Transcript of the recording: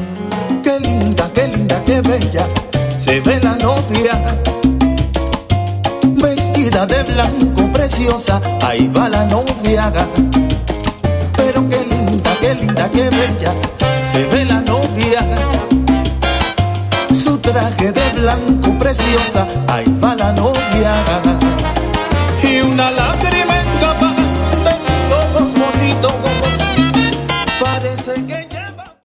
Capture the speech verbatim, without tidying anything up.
Qué linda, qué linda, qué bella se ve la novia, vestida de blanco, preciosa, ahí va la novia. Pero qué linda, qué linda, qué bella se ve la novia, su traje de blanco, preciosa, ahí va la novia.